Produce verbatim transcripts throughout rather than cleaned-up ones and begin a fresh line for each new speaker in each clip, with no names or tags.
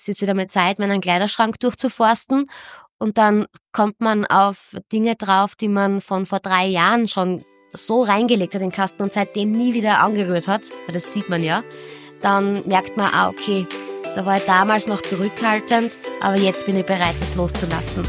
Es ist wieder mal Zeit, meinen Kleiderschrank durchzuforsten und dann kommt man auf Dinge drauf, die man von vor drei Jahren schon so reingelegt hat in den Kasten und seitdem nie wieder angerührt hat, weil das sieht man ja. Dann merkt man, ah, okay, da war ich damals noch zurückhaltend, aber jetzt bin ich bereit, das loszulassen.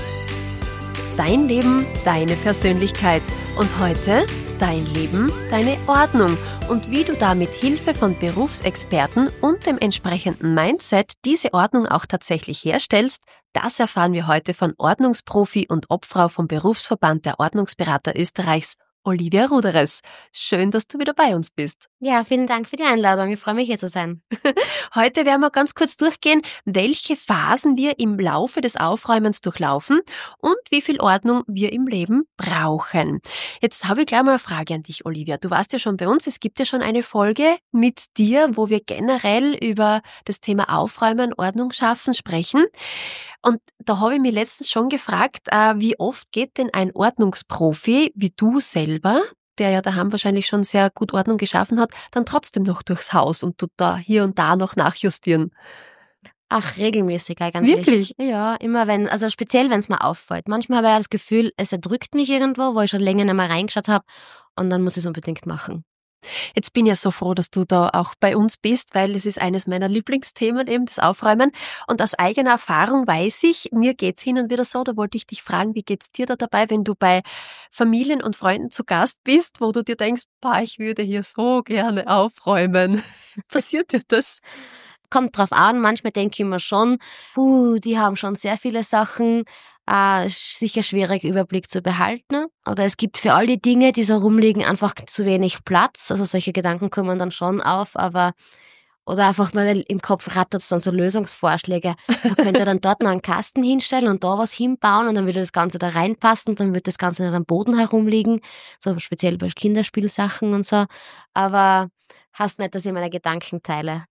Dein Leben, deine Persönlichkeit. Und heute dein Leben, deine Ordnung. Und wie du da mit Hilfe von Berufsexperten und dem entsprechenden Mindset diese Ordnung auch tatsächlich herstellst, das erfahren wir heute von Ordnungsprofi und Obfrau vom Berufsverband der Ordnungsberater Österreichs, Olivia Ruderes. Schön, dass du wieder bei uns bist.
Ja, vielen Dank für die Einladung. Ich freue mich, hier zu sein.
Heute werden wir ganz kurz durchgehen, welche Phasen wir im Laufe des Aufräumens durchlaufen und wie viel Ordnung wir im Leben brauchen. Jetzt habe ich gleich mal eine Frage an dich, Olivia. Du warst ja schon bei uns. Es gibt ja schon eine Folge mit dir, wo wir generell über das Thema Aufräumen, Ordnung schaffen sprechen. Und da habe ich mich letztens schon gefragt, wie oft geht denn ein Ordnungsprofi wie du selber, der ja daheim wahrscheinlich schon sehr gut Ordnung geschaffen hat, dann trotzdem noch durchs Haus und tut da hier und da noch nachjustieren?
Ach, regelmäßig eigentlich.
Wirklich?
Ja, immer wenn, also speziell wenn es mir auffällt. Manchmal habe ich ja das Gefühl, es erdrückt mich irgendwo, wo ich schon länger nicht mehr reingeschaut habe und dann muss ich es unbedingt machen.
Jetzt bin ich ja so froh, dass du da auch bei uns bist, weil es ist eines meiner Lieblingsthemen, eben das Aufräumen. Und aus eigener Erfahrung weiß ich, mir geht's hin und wieder so, da wollte ich dich fragen, wie geht's dir da dabei, wenn du bei Familien und Freunden zu Gast bist, wo du dir denkst, boah, ich würde hier so gerne aufräumen. Passiert dir das?
Kommt drauf an, manchmal denke ich mir schon, puh, die haben schon sehr viele Sachen, äh, sicher schwierig Überblick zu behalten. Oder es gibt für all die Dinge, die so rumliegen, einfach zu wenig Platz. Also solche Gedanken kommen dann schon auf, aber oder einfach nur im Kopf rattert es dann so Lösungsvorschläge. Man könnte dann dort noch einen Kasten hinstellen und da was hinbauen und dann würde das Ganze da reinpassen, dann wird das Ganze nicht am Boden herumliegen, so speziell bei Kinderspielsachen und so. Aber heißt nicht, dass ich meine Gedanken teile.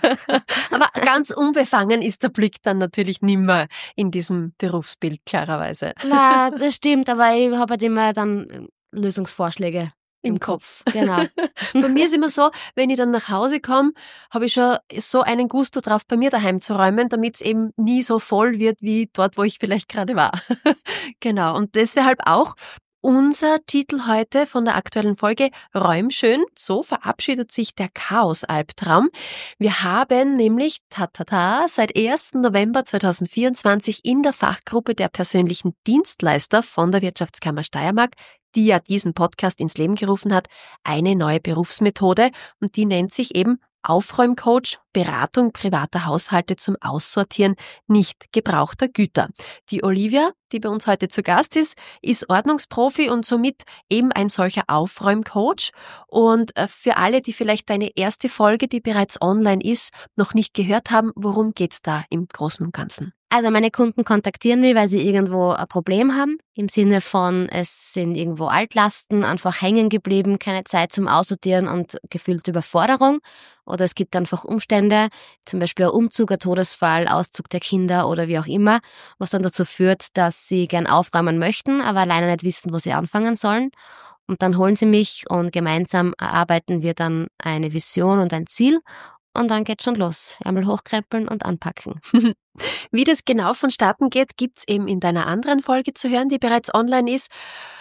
Aber ganz unbefangen ist der Blick dann natürlich nimmer in diesem Berufsbild, klarerweise.
Na, das stimmt, aber ich habe halt immer dann Lösungsvorschläge im, im Kopf. Kopf. Genau.
Bei mir ist immer so, wenn ich dann nach Hause komme, habe ich schon so einen Gusto drauf, bei mir daheim zu räumen, damit es eben nie so voll wird wie dort, wo ich vielleicht gerade war. Genau. Und deshalb auch unser Titel heute von der aktuellen Folge, Räum schön, so verabschiedet sich der Chaos-Albtraum. Wir haben nämlich, ta-ta-ta, seit ersten November zweitausendvierundzwanzig in der Fachgruppe der persönlichen Dienstleister von der Wirtschaftskammer Steiermark, die ja diesen Podcast ins Leben gerufen hat, eine neue Berufsmethode und die nennt sich eben Aufräumcoach, Beratung privater Haushalte zum Aussortieren nicht gebrauchter Güter. Die Olivia, die bei uns heute zu Gast ist, ist Ordnungsprofi und somit eben ein solcher Aufräumcoach. Und für alle, die vielleicht deine erste Folge, die bereits online ist, noch nicht gehört haben, worum geht's da im Großen und Ganzen?
Also meine Kunden kontaktieren mich, weil sie irgendwo ein Problem haben, im Sinne von, es sind irgendwo Altlasten einfach hängen geblieben, keine Zeit zum Aussortieren und gefühlte Überforderung. Oder es gibt einfach Umstände, zum Beispiel ein Umzug, ein Todesfall, Auszug der Kinder oder wie auch immer, was dann dazu führt, dass sie gern aufräumen möchten, aber alleine nicht wissen, wo sie anfangen sollen. Und dann holen sie mich und gemeinsam erarbeiten wir dann eine Vision und ein Ziel. Und dann geht's schon los. Einmal hochkrempeln und anpacken.
Wie das genau vonstatten geht, gibt's eben in deiner anderen Folge zu hören, die bereits online ist.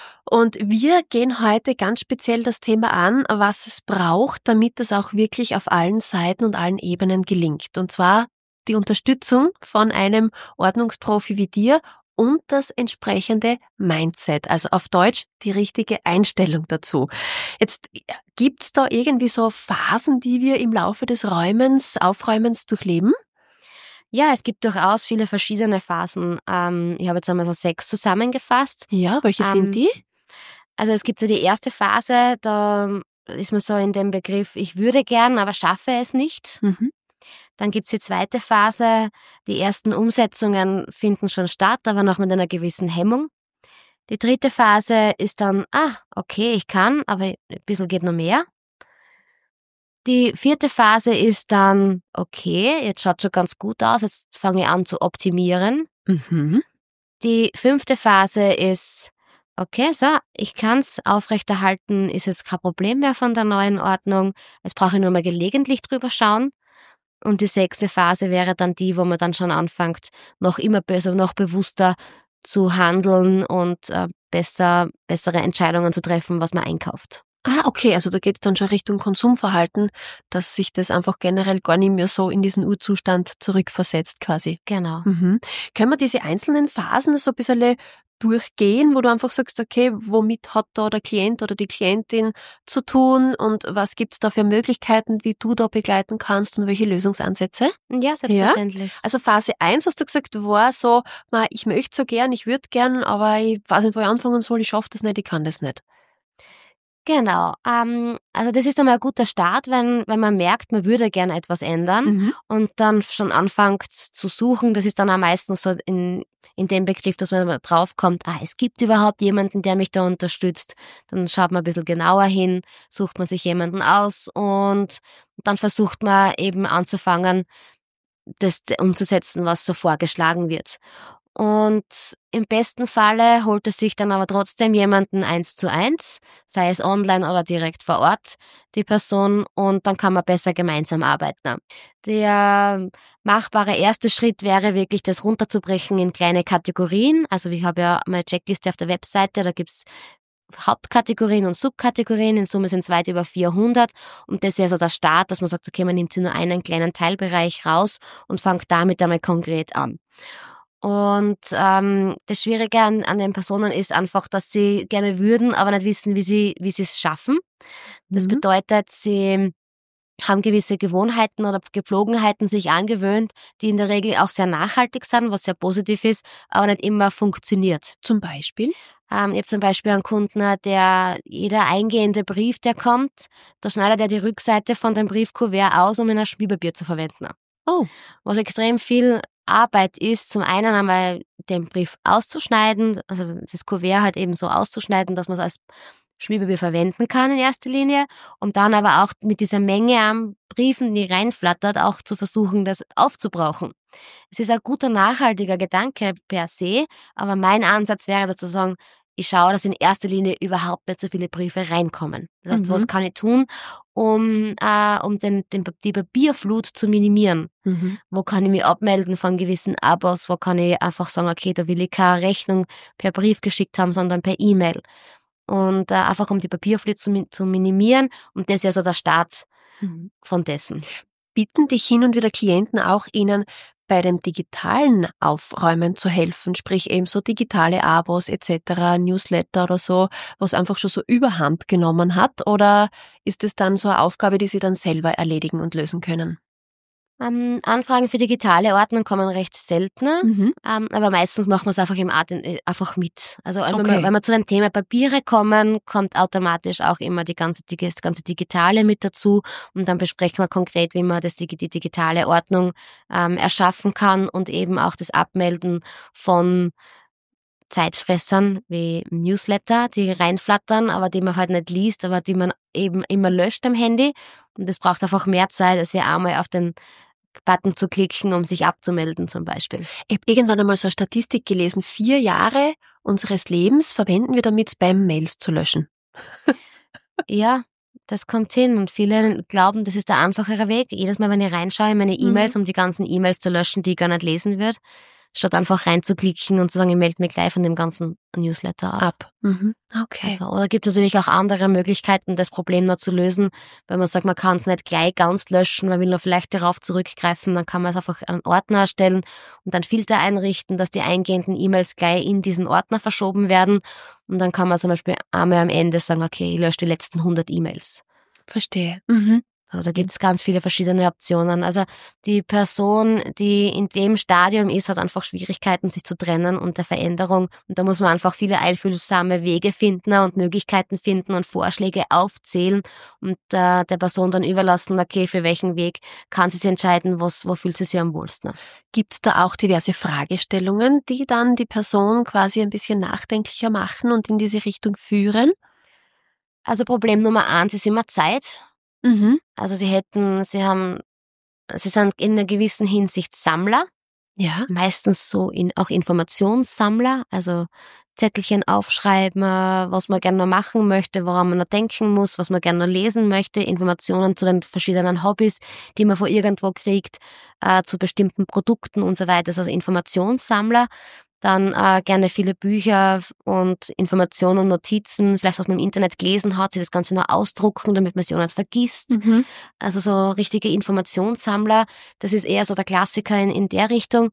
Und wir gehen heute ganz speziell das Thema an, was es braucht, damit es auch wirklich auf allen Seiten und allen Ebenen gelingt. Und zwar die Unterstützung von einem Ordnungsprofi wie dir und das entsprechende Mindset, also auf Deutsch die richtige Einstellung dazu. Jetzt gibt's da irgendwie so Phasen, die wir im Laufe des Räumens, Aufräumens durchleben?
Ja, es gibt durchaus viele verschiedene Phasen. Ähm, ich habe jetzt einmal so sechs zusammengefasst.
Ja, welche ähm, sind die?
Also es gibt so die erste Phase, da ist man so in dem Begriff, ich würde gern, aber schaffe es nicht. Mhm. Dann gibt's die zweite Phase, die ersten Umsetzungen finden schon statt, aber noch mit einer gewissen Hemmung. Die dritte Phase ist dann, ah, okay, ich kann, aber ein bisschen geht noch mehr. Die vierte Phase ist dann, okay, jetzt schaut schon ganz gut aus, jetzt fange ich an zu optimieren. Mhm. Die fünfte Phase ist, okay, so, ich kann's aufrechterhalten, ist jetzt kein Problem mehr von der neuen Ordnung, jetzt brauche ich nur mal gelegentlich drüber schauen. Und die sechste Phase wäre dann die, wo man dann schon anfängt, noch immer besser, noch bewusster zu handeln und äh, besser, bessere Entscheidungen zu treffen, was man einkauft.
Ah, okay, also da geht es dann schon Richtung Konsumverhalten, dass sich das einfach generell gar nicht mehr so in diesen Urzustand zurückversetzt quasi.
Genau.
Mhm. Können wir diese einzelnen Phasen so ein bisschen durchgehen, wo du einfach sagst, okay, womit hat da der Klient oder die Klientin zu tun und was gibt's da für Möglichkeiten, wie du da begleiten kannst und welche Lösungsansätze?
Ja, selbstverständlich.
Ja? Also Phase eins, hast du gesagt, war so, ich möchte so gern, ich würde gern, aber ich weiß nicht, wo ich anfangen soll, ich schaffe das nicht, ich kann das nicht.
Genau, ähm, also das ist einmal ein guter Start, wenn, wenn man merkt, man würde gerne etwas ändern mhm. und dann schon anfängt zu suchen. Das ist dann auch meistens so in, in dem Begriff, dass man draufkommt, ah, es gibt überhaupt jemanden, der mich da unterstützt. Dann schaut man ein bisschen genauer hin, sucht man sich jemanden aus und dann versucht man eben anzufangen, das umzusetzen, was so vorgeschlagen wird. Und im besten Falle holt es sich dann aber trotzdem jemanden eins zu eins, sei es online oder direkt vor Ort, die Person, und dann kann man besser gemeinsam arbeiten. Der machbare erste Schritt wäre wirklich, das runterzubrechen in kleine Kategorien. Also ich habe ja meine Checkliste auf der Webseite, da gibt's Hauptkategorien und Subkategorien, in Summe sind es weit über vierhundert und das ist ja so der Start, dass man sagt, okay, man nimmt sich nur einen kleinen Teilbereich raus und fängt damit einmal konkret an. Und ähm, das Schwierige an, an den Personen ist einfach, dass sie gerne würden, aber nicht wissen, wie sie wie sie es schaffen. Das mhm. bedeutet, sie haben gewisse Gewohnheiten oder Gepflogenheiten sich angewöhnt, die in der Regel auch sehr nachhaltig sind, was sehr positiv ist, aber nicht immer funktioniert.
Zum Beispiel?
Ähm, ich habe zum Beispiel einen Kunden, der jeder eingehende Brief, der kommt, da schneidet er die Rückseite von dem Briefkuvert aus, um in ein Schmierpapier zu verwenden.
Oh.
Was extrem viel Arbeit ist, zum einen einmal den Brief auszuschneiden, also das Kuvert halt eben so auszuschneiden, dass man es als Schmierpapier verwenden kann in erster Linie, um dann aber auch mit dieser Menge an Briefen, die reinflattert, auch zu versuchen, das aufzubrauchen. Es ist ein guter, nachhaltiger Gedanke per se, aber mein Ansatz wäre dazu zu sagen, ich schaue, dass in erster Linie überhaupt nicht so viele Briefe reinkommen. Das heißt, mhm. was kann ich tun, um, äh, um den, den, die Papierflut zu minimieren? Mhm. Wo kann ich mich abmelden von gewissen Abos? Wo kann ich einfach sagen, okay, da will ich keine Rechnung per Brief geschickt haben, sondern per E-Mail. Und äh, einfach um die Papierflut zu, zu minimieren. Und das ist ja so der Start mhm. von dessen.
Bitten dich hin und wieder Klienten auch, ihnen bei dem digitalen Aufräumen zu helfen, sprich eben so digitale Abos et cetera, Newsletter oder so, was einfach schon so überhand genommen hat? Oder ist es dann so eine Aufgabe, die sie dann selber erledigen und lösen können?
Ähm, Anfragen für digitale Ordnung kommen recht selten, mhm. ähm, aber meistens machen wir es einfach im Art, einfach mit. Also okay. wenn, wir, wenn wir zu dem Thema Papiere kommen, kommt automatisch auch immer die ganze, die, das ganze Digitale mit dazu und dann besprechen wir konkret, wie man das, die, die digitale Ordnung ähm, erschaffen kann und eben auch das Abmelden von Zeitfressern wie Newsletter, die reinflattern, aber die man halt nicht liest, aber die man eben immer löscht am Handy. Und das braucht einfach mehr Zeit, als wir einmal auf den Button zu klicken, um sich abzumelden zum Beispiel.
Ich habe irgendwann einmal so eine Statistik gelesen, vier Jahre unseres Lebens verwenden wir damit, Spam-Mails zu löschen.
Ja, das kommt hin und viele glauben, das ist der einfachere Weg. Jedes Mal, wenn ich reinschaue in meine E-Mails, mhm. um die ganzen E-Mails zu löschen, die ich gar nicht lesen würde, statt einfach reinzuklicken und zu sagen, ich melde mich gleich von dem ganzen Newsletter ab.
ab. Mhm. Okay.
Also, oder gibt es natürlich auch andere Möglichkeiten, das Problem noch zu lösen, wenn man sagt, man kann es nicht gleich ganz löschen, man will nur vielleicht darauf zurückgreifen, dann kann man es einfach einen Ordner erstellen und dann Filter einrichten, dass die eingehenden E-Mails gleich in diesen Ordner verschoben werden und dann kann man zum Beispiel einmal am Ende sagen, okay, ich lösche die letzten hundert E-Mails.
Verstehe. Mhm.
Also da gibt es ganz viele verschiedene Optionen. Also die Person, die in dem Stadium ist, hat einfach Schwierigkeiten, sich zu trennen und der Veränderung. Und da muss man einfach viele einfühlsame Wege finden und Möglichkeiten finden und Vorschläge aufzählen und äh, der Person dann überlassen, okay, für welchen Weg kann sie sich entscheiden, was, wo fühlt sie sich am wohlsten.
Gibt es da auch diverse Fragestellungen, die dann die Person quasi ein bisschen nachdenklicher machen und in diese Richtung führen?
Also Problem Nummer eins ist immer Zeit. Mhm. Also sie hätten, sie haben, sie sind in einer gewissen Hinsicht Sammler.
Ja.
Meistens so in, auch Informationssammler, also Zettelchen aufschreiben, was man gerne noch machen möchte, woran man noch denken muss, was man gerne noch lesen möchte, Informationen zu den verschiedenen Hobbys, die man von irgendwo kriegt, äh, zu bestimmten Produkten und so weiter, also Informationssammler. Dann äh, gerne viele Bücher und Informationen, Notizen, vielleicht was man im Internet gelesen hat, sich das Ganze noch ausdrucken, damit man sie auch nicht vergisst.
Mhm.
Also so richtige Informationssammler, das ist eher so der Klassiker in, in der Richtung.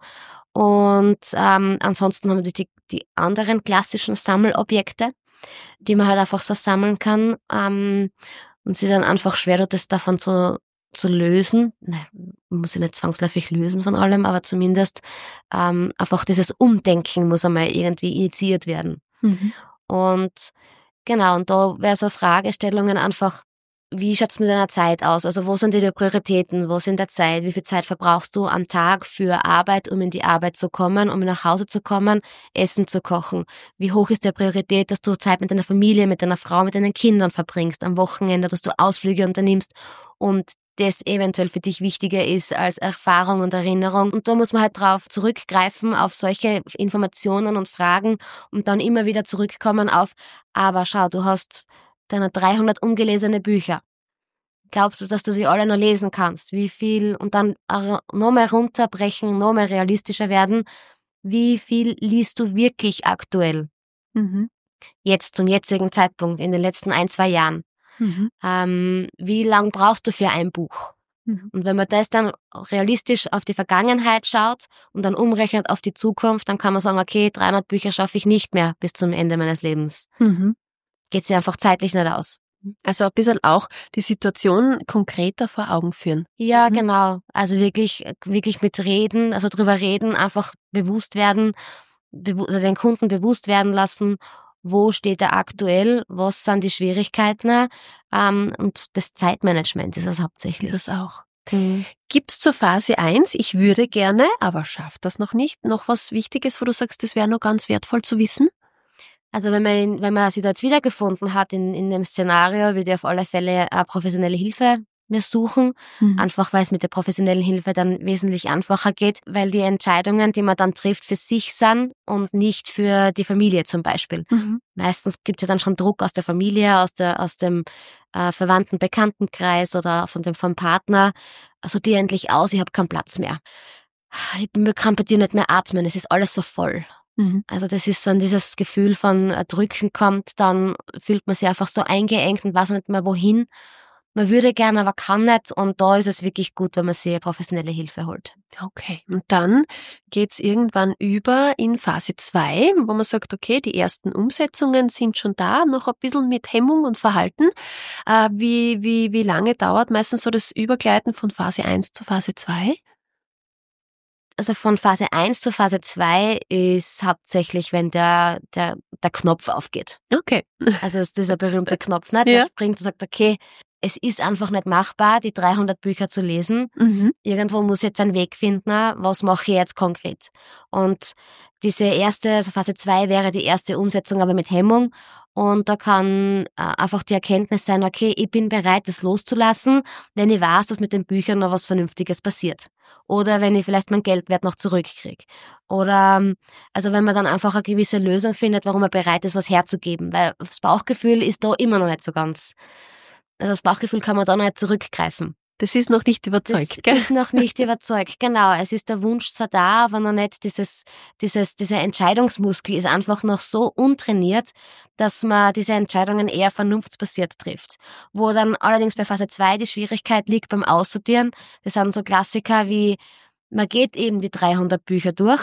Und ähm, ansonsten haben wir die, die anderen klassischen Sammelobjekte, die man halt einfach so sammeln kann. Ähm, und sie dann einfach schwer tut, das davon zu zu lösen. Nein, man muss ja nicht zwangsläufig lösen von allem, aber zumindest ähm, einfach dieses Umdenken muss einmal irgendwie initiiert werden.
Mhm.
Und genau, und da wäre so Fragestellungen einfach, wie schaut's mit deiner Zeit aus? Also wo sind die Prioritäten? Wo sind der Zeit? Wie viel Zeit verbrauchst du am Tag für Arbeit, um in die Arbeit zu kommen, um nach Hause zu kommen, Essen zu kochen? Wie hoch ist die Priorität, dass du Zeit mit deiner Familie, mit deiner Frau, mit deinen Kindern verbringst am Wochenende, dass du Ausflüge unternimmst und das eventuell für dich wichtiger ist als Erfahrung und Erinnerung. Und da muss man halt drauf zurückgreifen, auf solche Informationen und Fragen und dann immer wieder zurückkommen auf, aber schau, du hast deine dreihundert ungelesene Bücher. Glaubst du, dass du sie alle noch lesen kannst? Wie viel? Und dann noch mehr runterbrechen, noch mehr realistischer werden. Wie viel liest du wirklich aktuell?
Mhm.
Jetzt, zum jetzigen Zeitpunkt, in den letzten ein, zwei Jahren.
Mhm.
Ähm, wie lang brauchst du für ein Buch?
Mhm.
Und wenn man das dann realistisch auf die Vergangenheit schaut und dann umrechnet auf die Zukunft, dann kann man sagen, okay, dreihundert Bücher schaffe ich nicht mehr bis zum Ende meines Lebens.
Mhm.
Geht sich einfach zeitlich nicht aus.
Also ein bisschen auch die Situation konkreter vor Augen führen.
Ja,
Mhm.
genau. Also wirklich, wirklich mit reden, also drüber reden, einfach bewusst werden, bewu- also den Kunden bewusst werden lassen, wo steht er aktuell, was sind die Schwierigkeiten, ähm, und das Zeitmanagement ist es hauptsächlich.
Das auch.
Mhm.
Gibt's zur Phase eins, ich würde gerne, aber schafft das noch nicht, noch was Wichtiges, wo du sagst, das wäre noch ganz wertvoll zu wissen?
Also wenn man, wenn man sich da jetzt wiedergefunden hat in, in dem Szenario, würde ich auf alle Fälle äh, professionelle Hilfe mir suchen,
Mhm.
einfach weil es mit der professionellen Hilfe dann wesentlich einfacher geht, weil die Entscheidungen, die man dann trifft, für sich sind und nicht für die Familie zum Beispiel.
Mhm.
Meistens gibt es ja dann schon Druck aus der Familie, aus der aus dem äh, verwandten Bekanntenkreis oder von dem vom Partner. Also die endlich aus, ich habe keinen Platz mehr. Ich kann bei dir nicht mehr atmen, es ist alles so voll.
Mhm.
Also das ist, wenn dieses Gefühl von Erdrücken kommt, dann fühlt man sich einfach so eingeengt und weiß nicht mehr wohin. Man würde gerne, aber kann nicht. Und da ist es wirklich gut, wenn man sich professionelle Hilfe holt.
Okay, und dann geht's irgendwann über in Phase zwei, wo man sagt, okay, die ersten Umsetzungen sind schon da, noch ein bisschen mit Hemmung und Verhalten. Äh, wie, wie, wie lange dauert meistens so das Übergleiten von Phase eins zu Phase zwei?
Also von Phase eins zu Phase zwei ist hauptsächlich, wenn der, der, der Knopf aufgeht.
Okay.
Also es ist dieser berühmte Knopf, ne? Der
Ja.
springt und sagt, okay, es ist einfach nicht machbar, die dreihundert Bücher zu lesen.
Mhm.
Irgendwo muss ich jetzt einen Weg finden, was mache ich jetzt konkret? Und diese erste, also Phase zwei wäre die erste Umsetzung, aber mit Hemmung. Und da kann äh, einfach die Erkenntnis sein, okay, ich bin bereit, das loszulassen, wenn ich weiß, dass mit den Büchern noch was Vernünftiges passiert. Oder wenn ich vielleicht mein Geldwert noch zurückkriege. Oder, also wenn man dann einfach eine gewisse Lösung findet, warum man bereit ist, was herzugeben. Weil das Bauchgefühl ist da immer noch nicht so ganz. Also das Bauchgefühl kann man da noch nicht zurückgreifen.
Das ist noch nicht überzeugt,
Das
gell?
ist noch nicht überzeugt, genau. Es ist der Wunsch zwar da, aber noch nicht dieses, dieses, dieser Entscheidungsmuskel ist einfach noch so untrainiert, dass man diese Entscheidungen eher vernunftsbasiert trifft. Wo dann allerdings bei Phase zwei die Schwierigkeit liegt beim Aussortieren. Das sind so Klassiker wie, man geht eben die dreihundert Bücher durch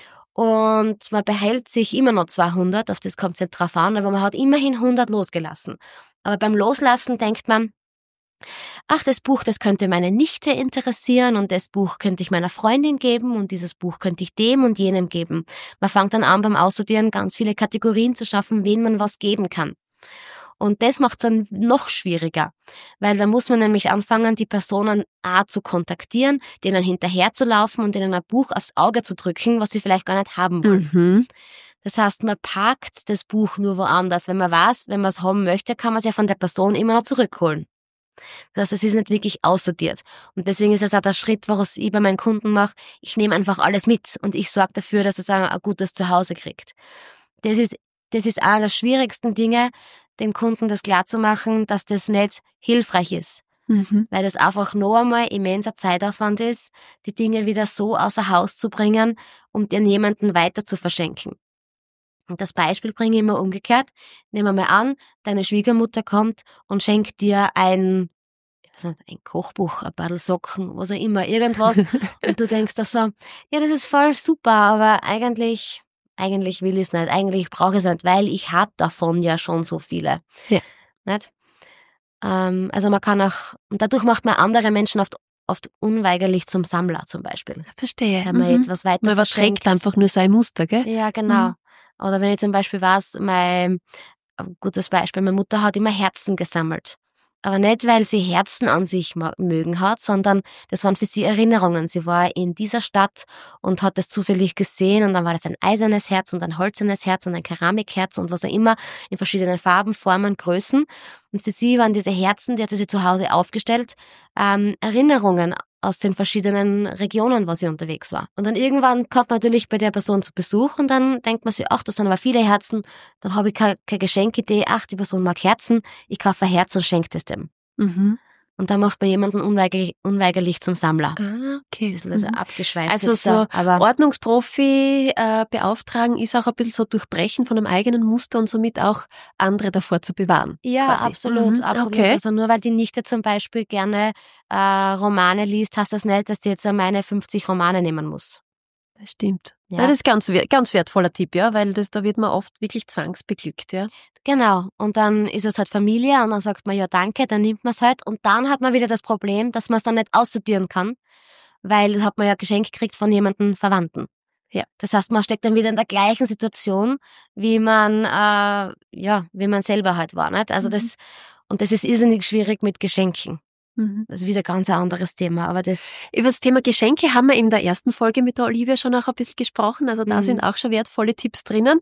und man behält sich immer noch zweihundert, auf das kommt es nicht drauf an, aber man hat immerhin hundert losgelassen. Aber beim Loslassen denkt man, ach, das Buch, das könnte meine Nichte interessieren und das Buch könnte ich meiner Freundin geben und dieses Buch könnte ich dem und jenem geben. Man fängt dann an, beim Aussortieren ganz viele Kategorien zu schaffen, wen man was geben kann. Und das macht es dann noch schwieriger, weil da muss man nämlich anfangen, die Personen A zu kontaktieren, denen hinterherzulaufen und denen ein Buch aufs Auge zu drücken, was sie vielleicht gar nicht haben wollen.
Mhm.
Das heißt, man parkt das Buch nur woanders. Wenn man weiß, wenn man es haben möchte, kann man es ja von der Person immer noch zurückholen. Das heißt, es ist nicht wirklich aussortiert. Und deswegen ist es auch der Schritt, was ich bei meinen Kunden mache. Ich nehme einfach alles mit und ich sorge dafür, dass es ein, ein gutes Zuhause kriegt. Das ist, das ist einer der schwierigsten Dinge, dem Kunden das klarzumachen, dass das nicht hilfreich ist. Mhm. Weil das einfach noch einmal immenser Zeitaufwand ist, die Dinge wieder so außer Haus zu bringen, um dir jemanden weiter zu verschenken. Und das Beispiel bringe ich immer umgekehrt. Nehmen wir mal an, deine Schwiegermutter kommt und schenkt dir ein, ein Kochbuch, ein paar Socken, was auch immer, irgendwas. Und du denkst da so, ja, das ist voll super, aber eigentlich, eigentlich will ich es nicht, eigentlich brauche ich es nicht, weil ich habe davon ja schon so viele. Ja. Nicht? Ähm, also man kann auch, und dadurch macht man andere Menschen oft oft unweigerlich zum Sammler zum Beispiel.
Verstehe.
Wenn man mhm. etwas weiter
Man überträgt einfach nur sein Muster, gell?
Ja, genau. Mhm. Oder wenn ich zum Beispiel weiß, mein, ein gutes Beispiel, meine Mutter hat immer Herzen gesammelt. Aber nicht, weil sie Herzen an sich mögen hat, sondern das waren für sie Erinnerungen. Sie war in dieser Stadt und hat das zufällig gesehen und dann war das ein eisernes Herz und ein holzernes Herz und ein Keramikherz und was auch immer in verschiedenen Farben, Formen, Größen. Und für sie waren diese Herzen, die hat sie zu Hause aufgestellt, ähm, Erinnerungen aus den verschiedenen Regionen, wo sie unterwegs war. Und dann irgendwann kommt man natürlich bei der Person zu Besuch und dann denkt man sich, ach, das sind aber viele Herzen, dann habe ich keine, keine Geschenkidee, ach, die Person mag Herzen, ich kaufe ein Herz und schenke das dem. Mhm. Und dann macht man jemanden unweigerlich, unweigerlich zum Sammler.
Ah, okay.
Das ist also mhm. abgeschweift.
Also so da, Ordnungsprofi äh, beauftragen ist auch ein bisschen so Durchbrechen von einem eigenen Muster und somit auch andere davor zu bewahren.
Ja, quasi. absolut, mhm. absolut. Okay. Also nur weil die Nichte zum Beispiel gerne äh, Romane liest, heißt das nicht, dass die jetzt meine fünfzig Romane nehmen muss.
Das stimmt. Ja. Ja, das ist ganz, ganz wertvoller Tipp, ja, weil das, da wird man oft wirklich zwangsbeglückt, ja.
Genau. Und dann ist es halt Familie und dann sagt man ja danke, dann nimmt man es halt und dann hat man wieder das Problem, dass man es dann nicht aussortieren kann, weil das hat man ja Geschenk gekriegt von jemandem Verwandten. Ja. Das heißt, man steckt dann wieder in der gleichen Situation, wie man, äh, ja, wie man selber halt war, nicht? Also mhm. das, und das ist irrsinnig schwierig mit Geschenken. Das ist wieder ganz ein anderes Thema, aber das...
Über das Thema Geschenke haben wir in der ersten Folge mit der Olivia schon auch ein bisschen gesprochen, also da mhm. sind auch schon wertvolle Tipps drinnen.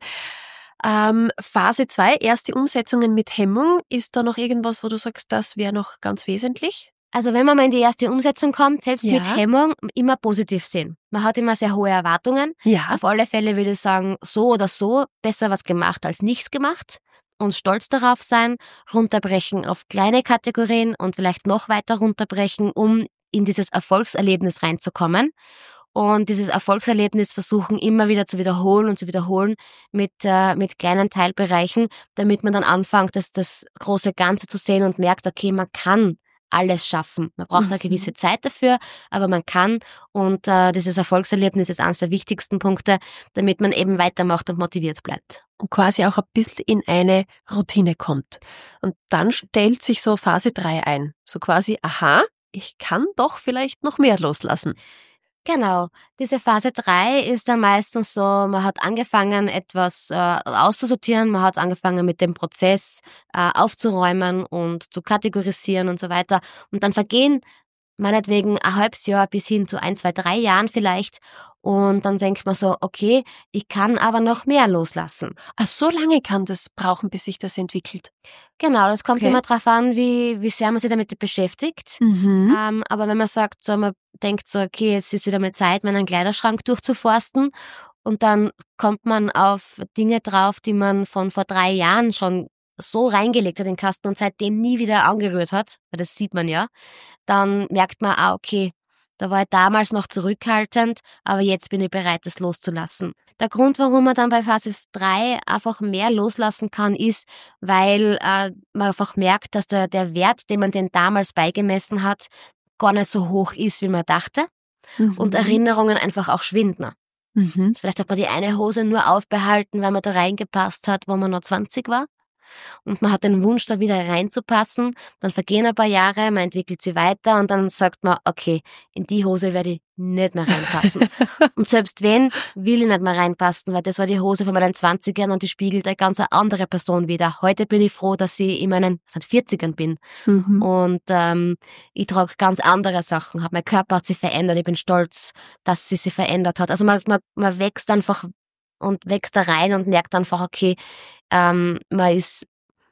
Ähm, Phase zwei, erste Umsetzungen mit Hemmung, ist da noch irgendwas, wo du sagst, das wäre noch ganz wesentlich?
Also wenn man mal in die erste Umsetzung kommt, selbst ja. mit Hemmung, immer positiv sehen. Man hat immer sehr hohe Erwartungen. Ja. Auf alle Fälle würde ich sagen, so oder so, besser was gemacht als nichts gemacht. Und stolz darauf sein, runterbrechen auf kleine Kategorien und vielleicht noch weiter runterbrechen, um in dieses Erfolgserlebnis reinzukommen. Und dieses Erfolgserlebnis versuchen immer wieder zu wiederholen und zu wiederholen mit, äh, mit kleinen Teilbereichen, damit man dann anfängt, das, das große Ganze zu sehen und merkt, okay, man kann alles schaffen. Man braucht eine gewisse Zeit dafür, aber man kann. Und äh, dieses Erfolgserlebnis ist eines der wichtigsten Punkte, damit man eben weitermacht und motiviert bleibt.
Und quasi auch ein bisschen in eine Routine kommt. Und dann stellt sich so Phase drei ein. So quasi, aha, ich kann doch vielleicht noch mehr loslassen.
Genau. Diese Phase drei ist dann meistens so, man hat angefangen, etwas äh, auszusortieren, man hat angefangen mit dem Prozess äh, aufzuräumen und zu kategorisieren und so weiter. Und dann vergehen meinetwegen ein halbes Jahr bis hin zu ein, zwei, drei Jahren vielleicht. Und dann denkt man so, okay, ich kann aber noch mehr loslassen.
Ach, so lange kann das brauchen, bis sich das entwickelt?
Genau, das kommt okay. immer drauf an, wie, wie sehr man sich damit beschäftigt. Mhm. Ähm, aber wenn man sagt, so, man denkt so, okay, jetzt ist wieder mal Zeit, meinen Kleiderschrank durchzuforsten. Und dann kommt man auf Dinge drauf, die man von vor drei Jahren schon so reingelegt hat in den Kasten und seitdem nie wieder angerührt hat, weil das sieht man ja, dann merkt man, ah, okay, da war ich damals noch zurückhaltend, aber jetzt bin ich bereit, das loszulassen. Der Grund, warum man dann bei Phase drei einfach mehr loslassen kann, ist, weil äh, man einfach merkt, dass der, der Wert, den man den damals beigemessen hat, gar nicht so hoch ist, wie man dachte. Mhm. Und Erinnerungen einfach auch schwinden. Mhm. Vielleicht hat man die eine Hose nur aufbehalten, weil man da reingepasst hat, wo man noch zwanzig war. Und man hat den Wunsch, da wieder reinzupassen, dann vergehen ein paar Jahre, man entwickelt sie weiter und dann sagt man, okay, in die Hose werde ich nicht mehr reinpassen. Und selbst wenn, will ich nicht mehr reinpassen, weil das war die Hose von meinen zwanzigern und die spiegelt eine ganz andere Person wieder. Heute bin ich froh, dass ich in meinen vierzigern bin. Mhm. Und ähm, ich trage ganz andere Sachen, mein Körper hat sich verändert, ich bin stolz, dass sie sich verändert hat. Also man, man, man wächst einfach und wächst da rein und merkt einfach, okay, ähm, man ist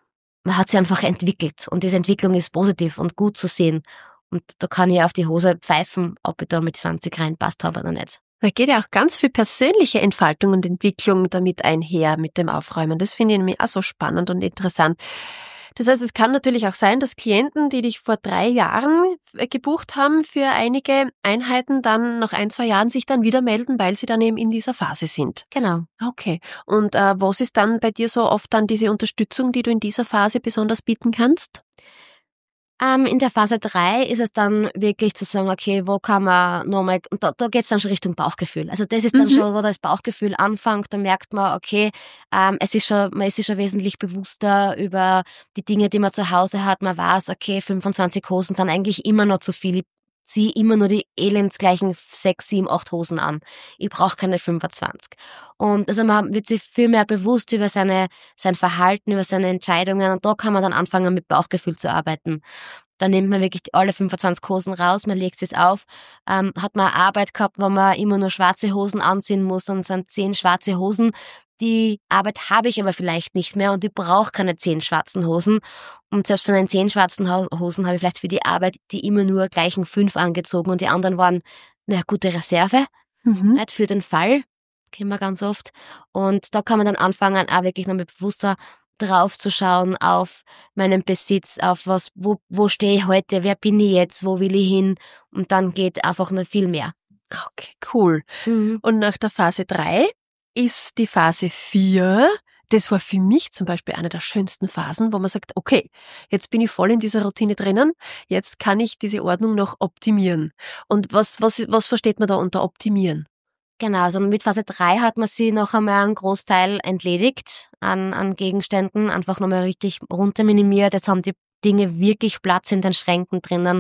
man hat sich einfach entwickelt und diese Entwicklung ist positiv und gut zu sehen. Und da kann ich auf die Hose pfeifen, ob ich da mit zwanzig reinpasst habe oder nicht.
Da geht ja auch ganz viel persönliche Entfaltung und Entwicklung damit einher mit dem Aufräumen. Das finde ich nämlich auch so spannend und interessant. Das heißt, es kann natürlich auch sein, dass Klienten, die dich vor drei Jahren gebucht haben für einige Einheiten, dann nach ein, zwei Jahren sich dann wieder melden, weil sie dann eben in dieser Phase sind.
Genau.
Okay. Und äh, was ist dann bei dir so oft dann diese Unterstützung, die du in dieser Phase besonders bieten kannst?
Ähm, in der Phase drei ist es dann wirklich zu sagen, okay, wo kann man nochmal, und da, da geht es dann schon Richtung Bauchgefühl. Also das ist dann mhm. schon, wo das Bauchgefühl anfängt, da merkt man, okay, ähm, es ist schon, man ist sich schon wesentlich bewusster über die Dinge, die man zu Hause hat. Man weiß, okay, fünfundzwanzig Hosen sind eigentlich immer noch zu viel. Ich ziehe immer nur die elendsgleichen sechs, sieben, acht Hosen an. Ich brauche keine fünfundzwanzig. Und also man wird sich viel mehr bewusst über seine, sein Verhalten, über seine Entscheidungen, und da kann man dann anfangen, mit Bauchgefühl zu arbeiten. Dann nimmt man wirklich alle fünfundzwanzig Hosen raus, man legt es auf. Ähm, hat man eine Arbeit gehabt, wo man immer nur schwarze Hosen anziehen muss, und es sind zehn schwarze Hosen. Die Arbeit habe ich aber vielleicht nicht mehr und ich brauche keine zehn schwarzen Hosen. Und selbst von den zehn schwarzen Hosen habe ich vielleicht für die Arbeit die immer nur gleichen fünf angezogen, und die anderen waren eine gute Reserve, mhm. nicht für den Fall, kennen wir ganz oft. Und da kann man dann anfangen, auch wirklich noch mit bewusster drauf zu schauen auf meinen Besitz, auf was, wo, wo stehe ich heute, wer bin ich jetzt, wo will ich hin, und dann geht einfach noch viel mehr.
Okay, cool. Mhm. Und nach der Phase drei ist die Phase vier. Das war für mich zum Beispiel eine der schönsten Phasen, wo man sagt, okay, jetzt bin ich voll in dieser Routine drinnen, jetzt kann ich diese Ordnung noch optimieren. Und was, was, was versteht man da unter optimieren?
Genau, also mit Phase drei hat man sie noch einmal einen Großteil entledigt an, an Gegenständen, einfach nochmal richtig runter minimiert. Jetzt haben die Dinge wirklich Platz in den Schränken drinnen.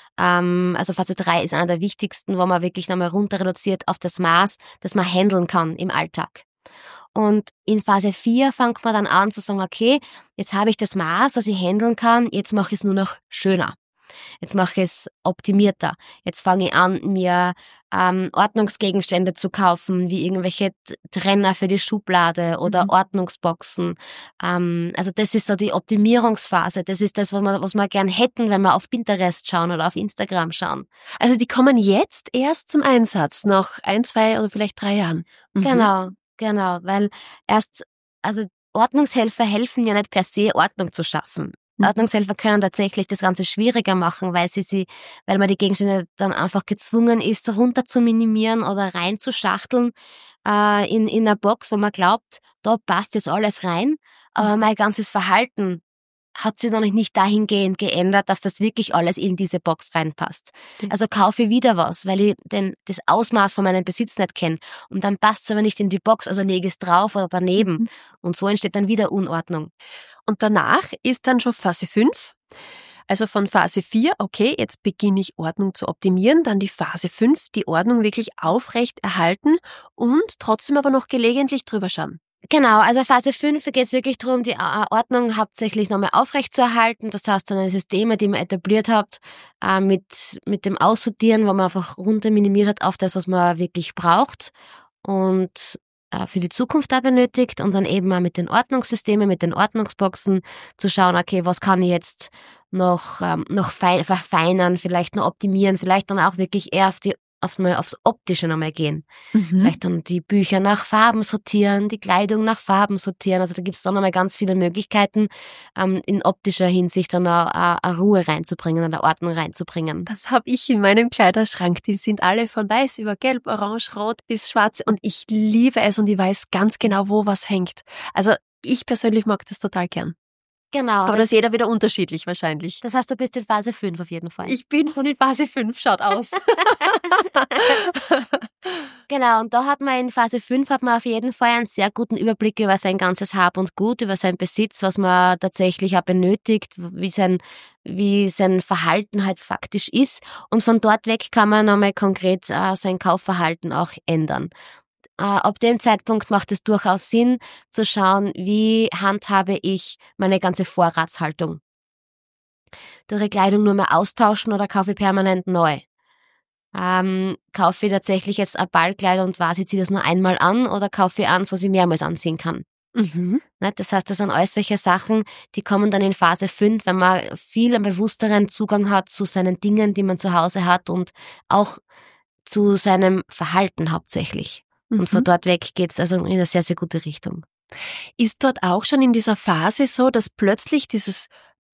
Ähm, also Phase drei ist einer der wichtigsten, wo man wirklich nochmal runter reduziert auf das Maß, das man handeln kann im Alltag. Und in Phase vier fängt man dann an zu sagen, okay, jetzt habe ich das Maß, das ich handeln kann, jetzt mache ich es nur noch schöner. Jetzt mache ich es optimierter. Jetzt fange ich an, mir ähm, Ordnungsgegenstände zu kaufen, wie irgendwelche Trenner für die Schublade oder mhm. Ordnungsboxen. Ähm, also das ist so die Optimierungsphase. Das ist das, was wir, was wir gern hätten, wenn wir auf Pinterest schauen oder auf Instagram schauen.
Also die kommen jetzt erst zum Einsatz, nach ein, zwei oder vielleicht drei Jahren.
Mhm. Genau, genau, weil erst, also Ordnungshelfer helfen ja nicht per se, Ordnung zu schaffen. Ordnungshelfer können tatsächlich das Ganze schwieriger machen, weil sie sie, weil man die Gegenstände dann einfach gezwungen ist, runter zu minimieren oder reinzuschachteln äh, in in eine Box, wo man glaubt, da passt jetzt alles rein, aber mein ganzes Verhalten hat sich noch nicht dahingehend geändert, dass das wirklich alles in diese Box reinpasst. Stimmt. Also kaufe ich wieder was, weil ich den, das Ausmaß von meinem Besitz nicht kenne, und dann passt es aber nicht in die Box, also lege ich es drauf oder daneben. Mhm. Und so entsteht dann wieder Unordnung.
Und danach ist dann schon Phase fünf. Also von Phase vier, okay, jetzt beginne ich Ordnung zu optimieren, dann die Phase fünf, die Ordnung wirklich aufrecht erhalten und trotzdem aber noch gelegentlich drüber schauen.
Genau, also Phase fünf geht es wirklich darum, die Ordnung hauptsächlich nochmal aufrecht zu erhalten. Das heißt, dann Systeme, die man etabliert hat, äh, mit, mit dem Aussortieren, wo man einfach runter minimiert hat auf das, was man wirklich braucht und äh, für die Zukunft da benötigt, und dann eben auch mit den Ordnungssystemen, mit den Ordnungsboxen zu schauen, okay, was kann ich jetzt noch, ähm, noch fein, verfeinern, vielleicht noch optimieren, vielleicht dann auch wirklich eher auf die aufs, mal aufs Optische nochmal gehen. Mhm. Vielleicht dann die Bücher nach Farben sortieren, die Kleidung nach Farben sortieren. Also da gibt es dann nochmal ganz viele Möglichkeiten, ähm, in optischer Hinsicht dann eine Ruhe reinzubringen, eine Ordnung reinzubringen.
Das habe ich in meinem Kleiderschrank. Die sind alle von weiß über gelb, orange, rot bis schwarz, und ich liebe es und ich weiß ganz genau, wo was hängt. Also ich persönlich mag das total gern.
Genau.
Aber das, das ist jeder wieder unterschiedlich wahrscheinlich.
Das heißt, du bist in Phase fünf auf jeden Fall.
Ich bin von in Phase fünf, schaut aus.
Genau, und da hat man in Phase fünf hat man auf jeden Fall einen sehr guten Überblick über sein ganzes Hab und Gut, über seinen Besitz, was man tatsächlich auch benötigt, wie sein, wie sein Verhalten halt faktisch ist. Und von dort weg kann man nochmal konkret äh, sein Kaufverhalten auch ändern. Äh, ab dem Zeitpunkt macht es durchaus Sinn, zu schauen, wie handhabe ich meine ganze Vorratshaltung. Tue ich Kleidung nur mehr austauschen oder kaufe ich permanent neu? Ähm, kaufe ich tatsächlich jetzt ein Ballkleid und weiß, ich ziehe das nur einmal an, oder kaufe ich eins, was ich mehrmals anziehen kann? Mhm. Das heißt, das sind alles solche Sachen, die kommen dann in Phase fünf, wenn man viel einen bewussteren Zugang hat zu seinen Dingen, die man zu Hause hat und auch zu seinem Verhalten hauptsächlich. Mhm. Und von dort weg geht's also in eine sehr, sehr gute Richtung.
Ist dort auch schon in dieser Phase so, dass plötzlich dieses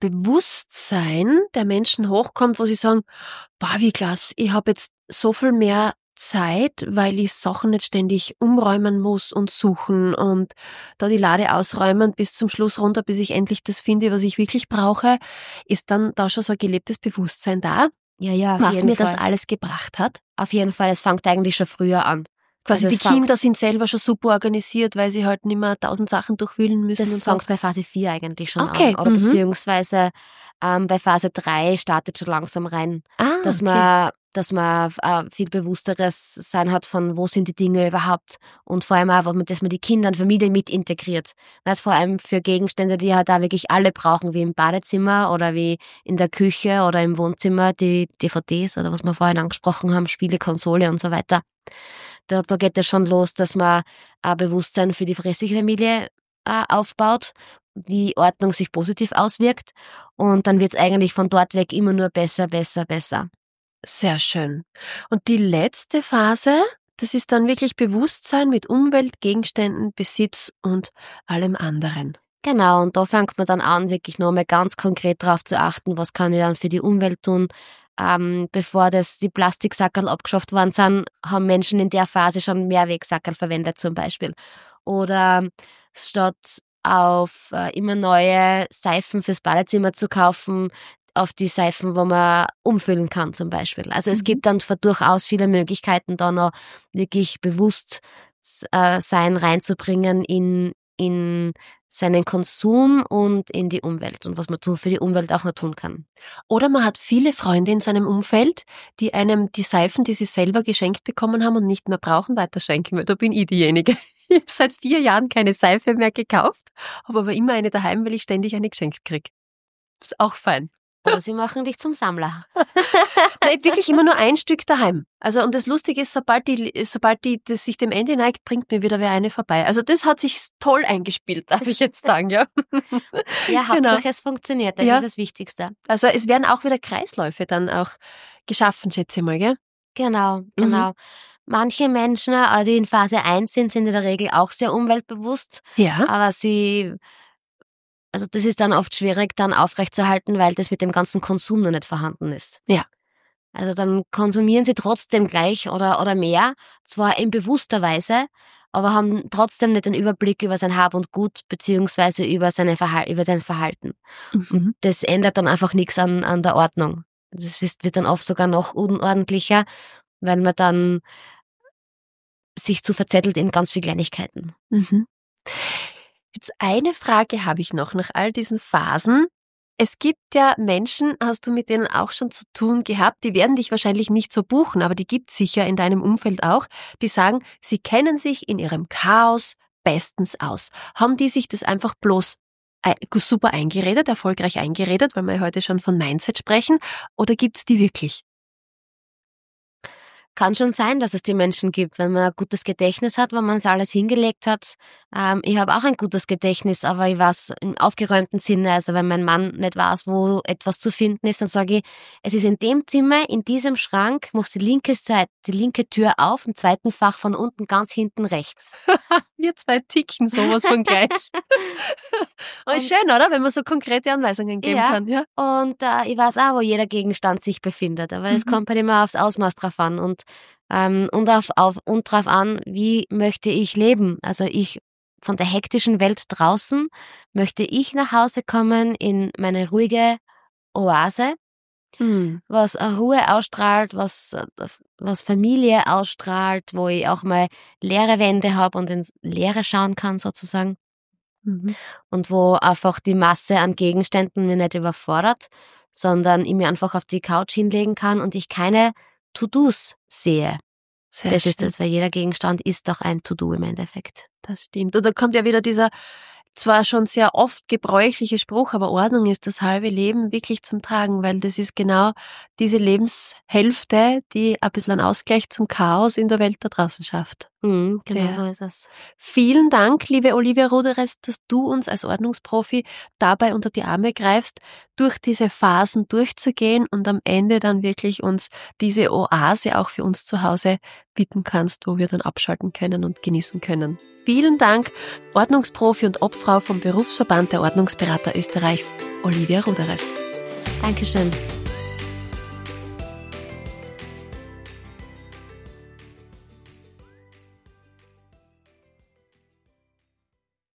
Bewusstsein der Menschen hochkommt, wo sie sagen, boah, wie klasse, ich habe jetzt so viel mehr Zeit, weil ich Sachen nicht ständig umräumen muss und suchen und da die Lade ausräumen bis zum Schluss runter, bis ich endlich das finde, was ich wirklich brauche. Ist dann da schon so ein gelebtes Bewusstsein da?
Ja, ja, auf
was
jeden
mir
Fall.
das alles gebracht hat?
Auf jeden Fall, es fängt eigentlich schon früher an.
Quasi
also
die Kinder sind selber schon super organisiert, weil sie halt nicht mehr tausend Sachen durchwühlen müssen.
Das
und so.
fängt bei Phase vier eigentlich schon
okay.
an. Oder
mhm.
beziehungsweise ähm, bei Phase drei startet schon langsam rein,
ah,
dass
okay.
man dass man äh, viel bewussteres sein hat von, wo sind die Dinge überhaupt und vor allem auch, dass man die Kinder und Familie mit integriert. Nicht vor allem für Gegenstände, die halt da wirklich alle brauchen, wie im Badezimmer oder wie in der Küche oder im Wohnzimmer, die D V Ds oder was wir vorhin angesprochen haben, Spiele, Konsole und so weiter. Da, da geht es schon los, dass man ein Bewusstsein für die restliche Familie äh, aufbaut, wie Ordnung sich positiv auswirkt und dann wird es eigentlich von dort weg immer nur besser, besser, besser.
Sehr schön. Und die letzte Phase, das ist dann wirklich Bewusstsein mit Umwelt, Gegenständen, Besitz und allem anderen.
Genau, und da fängt man dann an, wirklich nochmal ganz konkret darauf zu achten, was kann ich dann für die Umwelt tun. Ähm, bevor das die Plastiksackerl abgeschafft worden sind, haben Menschen in der Phase schon Mehrwegsackerl verwendet zum Beispiel. Oder statt auf äh, immer neue Seifen fürs Badezimmer zu kaufen, auf die Seifen, wo man umfüllen kann zum Beispiel. Also es mhm. gibt dann durchaus viele Möglichkeiten, da noch wirklich bewusst äh, sein reinzubringen in, in seinen Konsum und in die Umwelt und was man für die Umwelt auch noch tun kann.
Oder man hat viele Freunde in seinem Umfeld, die einem die Seifen, die sie selber geschenkt bekommen haben und nicht mehr brauchen, weiterschenken. Weil da bin ich diejenige. Ich habe seit vier Jahren keine Seife mehr gekauft, habe aber immer eine daheim, weil ich ständig eine geschenkt kriege. Ist auch fein.
Oder sie machen dich zum Sammler.
Nein, wirklich immer nur ein Stück daheim. Also, und das Lustige ist, sobald die, sobald die, das sich dem Ende neigt, bringt mir wieder wer eine vorbei. Also, das hat sich toll eingespielt, darf ich jetzt sagen, ja.
Ja, Hauptsache genau. Es funktioniert, das ja. ist das Wichtigste.
Also, es werden auch wieder Kreisläufe dann auch geschaffen, schätze ich mal, gell?
Genau, genau. Mhm. Manche Menschen, die in Phase eins sind, sind in der Regel auch sehr umweltbewusst.
Ja.
Aber sie Also das ist dann oft schwierig, dann aufrechtzuerhalten, weil das mit dem ganzen Konsum noch nicht vorhanden ist.
Ja.
Also dann konsumieren sie trotzdem gleich oder, oder mehr, zwar in bewusster Weise, aber haben trotzdem nicht den Überblick über sein Hab und Gut beziehungsweise über, seine Verhal- über sein Verhalten. Mhm. Und das ändert dann einfach nichts an, an der Ordnung. Das wird dann oft sogar noch unordentlicher, weil man dann sich zu verzettelt in ganz viele Kleinigkeiten.
Mhm. Jetzt eine Frage habe ich noch nach all diesen Phasen. Es gibt ja Menschen, hast du mit denen auch schon zu tun gehabt, die werden dich wahrscheinlich nicht so buchen, aber die gibt es sicher in deinem Umfeld auch, die sagen, sie kennen sich in ihrem Chaos bestens aus. Haben die sich das einfach bloß super eingeredet, erfolgreich eingeredet, weil wir ja heute schon von Mindset sprechen, oder gibt es die wirklich?
Kann schon sein, dass es die Menschen gibt, wenn man ein gutes Gedächtnis hat, wenn man es alles hingelegt hat. Ähm, ich habe auch ein gutes Gedächtnis, aber ich weiß im aufgeräumten Sinne, also wenn mein Mann nicht weiß, wo etwas zu finden ist, dann sage ich, es ist in dem Zimmer, in diesem Schrank, machst die linke Seite, die linke Tür auf, im zweiten Fach von unten ganz hinten rechts.
Wir zwei ticken sowas von gleich. Oh, ist schön, oder? Wenn man so konkrete Anweisungen geben
ja,
kann. Ja,
und äh, ich weiß auch, wo jeder Gegenstand sich befindet, aber mhm. es kommt halt immer aufs Ausmaß drauf an und ähm, und auf, auf und drauf an, wie möchte ich leben. Also ich von der hektischen Welt draußen möchte ich nach Hause kommen in meine ruhige Oase, mhm. was Ruhe ausstrahlt, was was Familie ausstrahlt, wo ich auch mal leere Wände habe und ins Leere schauen kann sozusagen. Mhm. Und wo einfach die Masse an Gegenständen mich nicht überfordert, sondern ich mir einfach auf die Couch hinlegen kann und ich keine To-Dos sehe. Sehr das schön. Ist das, weil jeder Gegenstand ist doch ein To-Do im Endeffekt.
Das stimmt. Und da kommt ja wieder dieser zwar schon sehr oft gebräuchliche Spruch, aber Ordnung ist das halbe Leben wirklich zum Tragen, weil das ist genau diese Lebenshälfte, die ein bisschen einen Ausgleich zum Chaos in der Welt da draußen schafft.
Mhm, genau,
Ja.
so ist es.
Vielen Dank, liebe Olivia Ruderes, dass du uns als Ordnungsprofi dabei unter die Arme greifst, durch diese Phasen durchzugehen und am Ende dann wirklich uns diese Oase auch für uns zu Hause bieten kannst, wo wir dann abschalten können und genießen können. Vielen Dank, Ordnungsprofi und Obfrau vom Berufsverband der Ordnungsberater Österreichs, Olivia Ruderes.
Dankeschön.